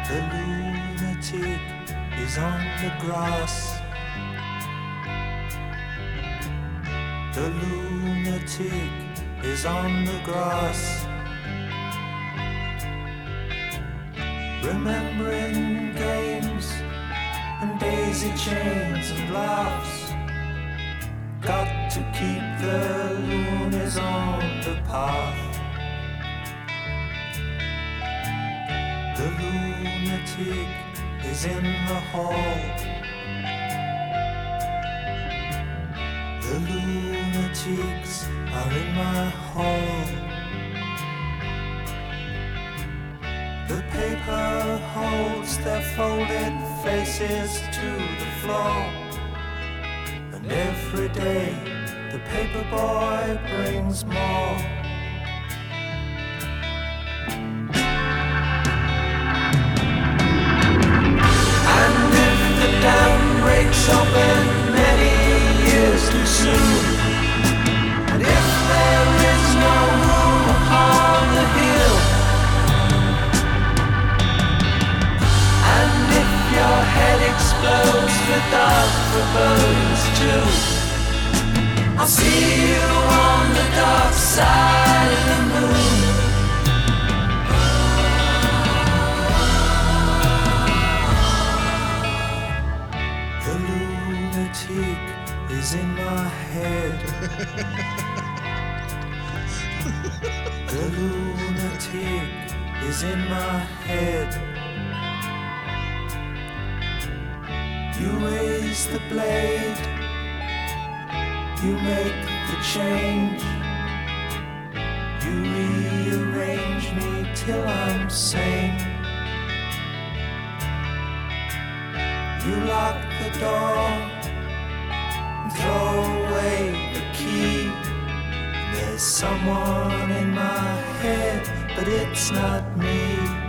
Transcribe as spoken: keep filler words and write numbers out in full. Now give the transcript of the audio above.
The lunatic is on the grass. The lunatic is on the grass. Remembering games and daisy chains and laughs. Got to keep the loonies on the path. The lunatic is in the hall. The lunatics are in my hall. The paper holds their folded faces to the floor. And every day the paper boy brings more. And if the dam breaks open many years too soon, and if there is no room upon the hill, and if your head explodes with dark forebodings too, I'll see you on the dark side of the moon. The lunatic is in my head. The lunatic is in my head. You raise the blade, you make the change, you rearrange me till I'm sane. You lock the door and throw away the key. There's someone in my head, but it's not me.